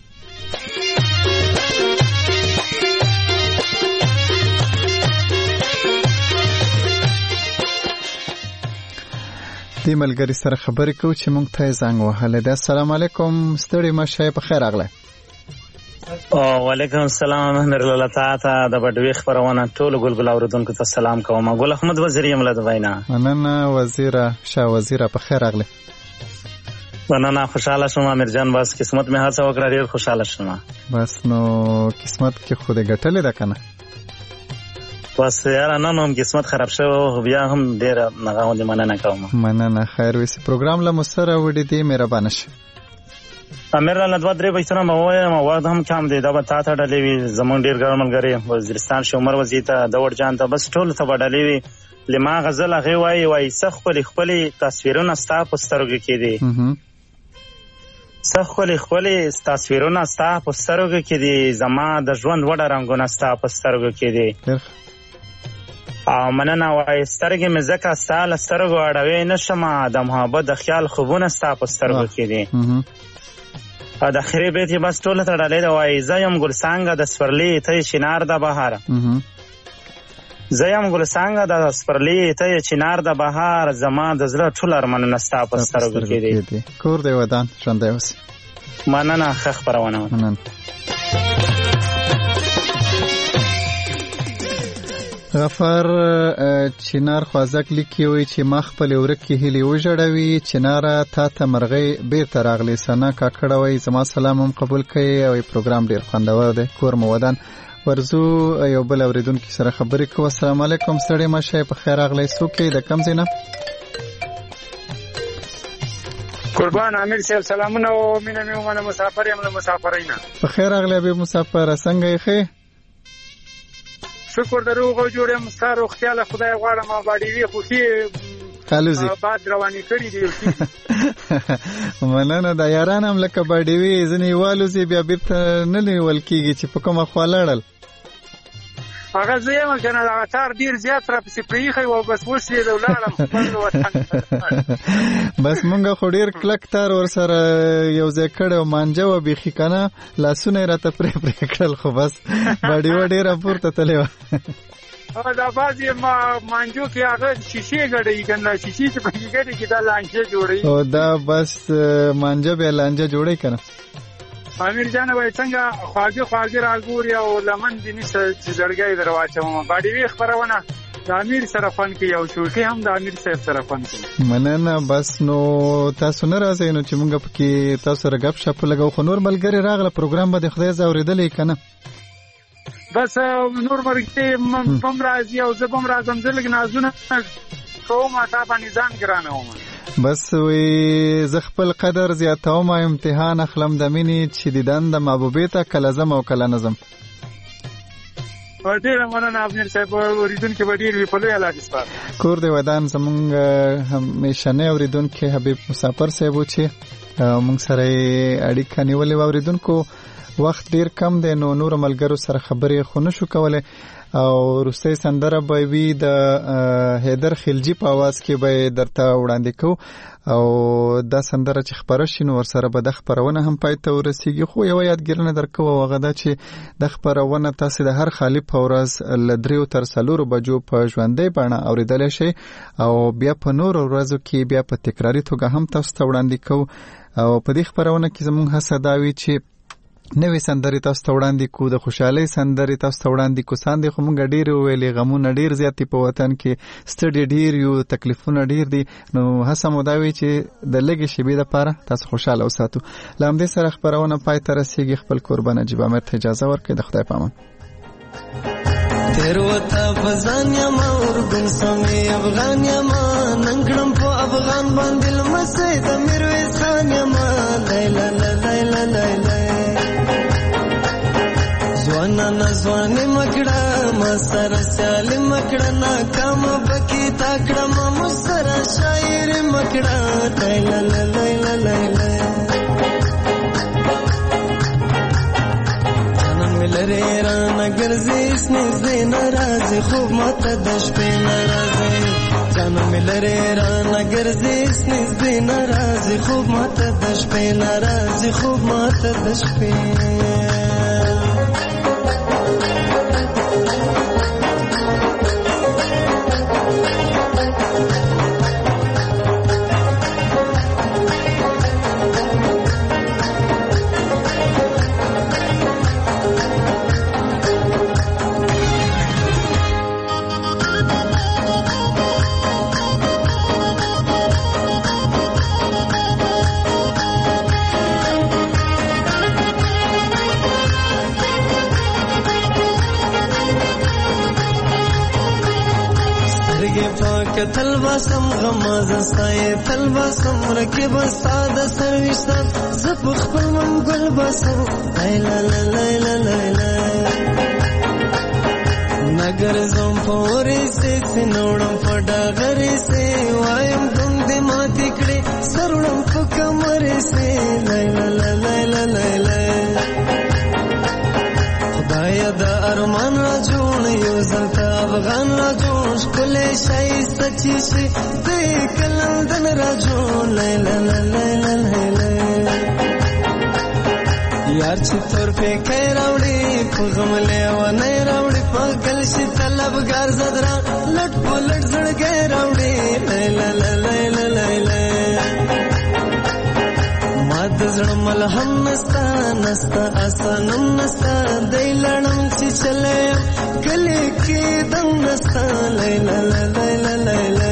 دې ملګری سره خبرې کوو چې مونږ ته زنګ وهلی دی. السلام علیکم، ستړي مشه، په خیر راغلی. وعلیکم السلام ورحمۃ الله تعالی. د بډوي خبرونه ټول ګلګل اوردونکو ته سلام کوم. ګل احمد وزیر یم له دوینا. مننه وزیره، شاه وزیره، په خیر راغلی. مننه، خوشاله شوم امیر جان، بس قسمت مې هڅه وکړه، ډیر خوشاله شوم. بس نو قسمت کې خو دې ګټلې ده کنه؟ بس یاره نه نو قسمت خراب شو، بیا هم ډیر نغاوندې مننه کوم. مننه، خیر وسی پروګرام له مسره وړي دی، مهربانه شي. امیر الله دوه درې پیسونه مو وایم، وخت هم کم دی، دا به تا ته ډلې وي، زمونږ ډېر ګران ملګری وزیرستان شي عمر وزیر ته، دور جان ته، بس ټولو ته به ډلې وي. لما غزل هغې وایي څه ښکلې تصویرونه ستا په سترګو کې دي، څه ښکلې تصویرونه ستا په سترګو کې دي، زما د ژوند وړه رنګونه ستا په سترګو کې دي. او مننه وایي سترګې مې ځکه ستا له سترګو اړوې نه شمه، د محبت د خیال خوبونه ستا په سترګو کې دي. او د اخري بیت یې بس ټوله ته ډالۍ ده، وایي زه یم ګلڅانګه د سپرلي ته یې چنار د بهار، زه یم ګلڅانګه د سپرلي ته یې چنار د بهار، زما د زړه ټول ارمانونه ستا په سترګو کې دي. کور دی ودان ژوندی اوسې. مننه، ښه خپرونه. مننه. غفار چنار خوازک لیکي وي چې ما خپل ورکې هیلې وژړوي، چناره تا ته مرغۍ بیرته راغلی. سنا کاکړه وایي زما سلام هم قبول کړئ او پروګرام ډیر خوندور دی. کور مو ودان. ورزو یو بل اوریدونکي سره خبرې کوو. السلام علیکم، ستړي مشه، په خیر راغلی. څوک یې، د کوم ځای نه؟ قربان امیر صاحب سلامونه او مینه مې ومنه، مسافر یم له مسافرینه. په خیر راغلی ابي مسافر، څنګه یې ښې؟ شکر د روغ او جوړ یم، ستا روغتیا له خدای غواړم. باډي وي خوښي باد روانې کړي دي مننه. د یاران هم لکه باډیوي ځینې والوځي بیا بیرته نه نیول کېږي چې په کومه خوا لاړل. هغه زه یم که نه دغه تار ډېر زیات راپسې پرېښی و بس وسېده ولاړم خپل وطن بس مونږ خو ډېر کلک تار ورسره یو ځای کړی و مانجه وه بیخي که نه لاسونه یې راته پرې کړل خو بس باډیوه ډېره پورته تلې وه. دا بعضې مانجو کې هغه شیشې ګډوي که نه شیشې چې پکې ګډي کې دا لانجه جوړوي او دا بس مانجه بیا لانجه جوړوي که نه. امیر جانه وایي څنګه خواږه راګوري او لمن دې نیسه چې زړګی در واچوم. باډیوي خپرونه د امیر سره خوند کوي او شوقي هم د امیر صاحب سره خوند کوي. مننه. بس نو تاسو نه راځئ نو چې موږ پکې تاسو سره ګپ شپ ولګو. خو نور ملګري راغله پروګرام به د خدای اورېدلی که نه؟ بس نور مرګي بم راځي او زه بم راځم. زه لږ نازونه کوم تا باندې ځان ګرانه وم. بس وی زه خپل قدر زیاتوم امتحان اخلم د مینې چې دیدن د محبوبې ته کله ځم او کله نه ځم. ډېره مننه امیر صاحب. اورېدونکي به ډېر وي په لویه لاس سپار. کور د ودان زمونږ همیشنی اورېدونکي حبیب مسافر صاحب و چې مونږ سره یې اړیکه نیولې وه. اورېدونکو وخت ډیر کم دی نو نور ملګرو سره خبرې خو نشو کولای او وروستۍ سندره به وي د حیدر خلجي په اواز کې به درته وړاندې کوو او دا سندره چې خپره شي نو ورسره به د خپرونه هم پای ته ورسیږي. خو یوه یادګیرنه درکوو هغه ده چې د خپرونه تاسې د هر خالي په ورځ له 3 تر 4 بجو په ژوندۍ بڼه اورېدلی شئ او بیا په نورو ورځو کې بیا په تکراري توګه هم تاسو ته وړاندې کوو. او په دې خپرونه کې زموږ هڅه دا وي چې نوې سندرې تاسو ته وړاندې کو، د خوشحالۍ سندرې تاسو ته وړاندې کو. ساندې خو مونږ ډېر ویلې غمونه ډېر زیات دي په وطن کې، ستړي ډېر یو، تکلیفونه ډېر دي، نو هڅه مو دا وي چې د لږې شېبې دپاره تاسو خوشحاله وساتو. له همدې سره خپرونه پای ته رسېږي. خپل کوربه نجیب امیر ته اجازه ورکړئ. د خدای په امان. تیر وتا فزان یما اردن سمې افغان یما ننګړم په افغان باندې لمسې د میرویس خان یما لیلا لیلا لیلا زوانا نزوانې مکړه ما سره سیال مکړه ناکام بکی تاکړه ما مسره شاعر مکړه لیلا لیلا لیلا لره رانه ګرځي سنځې ناراضي خوب ماته د شپې ناراضي جانم لره رانه ګرځي سنځې ناراضي خوب ماته د شپې ناراضي خوب ماته د شپې تلواسم غماز استای تلواسم رکب استاد سرویسم زپ خپل منګل باسم لیلا لیلا لیلا نګر زم پورې سې نوړم پډا غري سې وایم کوم دې ماتې کړې سرړم په کمرې سې لیلا لیلا لیلا خدای دا ارمان را جوړ یو زلتا افغان را جوړ کله شای سچي شي دې کلندن را جوړ لیلا لیلا لیلا یار چې تور په کې راوړي په غم له و نه راوړي په گل شي طلبګار زدرا لټ پلټ زړګي راوړي لیلا لیلا لیلا ماد زړه ملهم نستا نستا اسانم نستا دیلړم چې چلے کلی کې دم نستا لیلا لیلا لیلا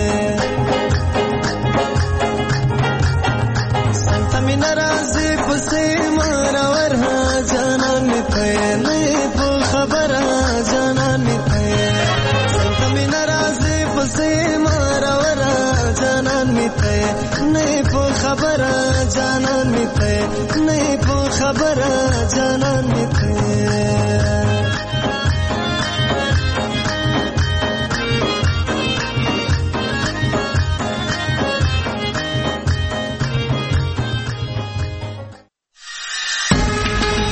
سنت می ناراضي پسې مارا ورها جانا می ته نه په خبره جانا می ته سنت می ناراضي پسې مارا ورها جانا می ته نه په خبره جانا می ته نه په خبره جانا می ته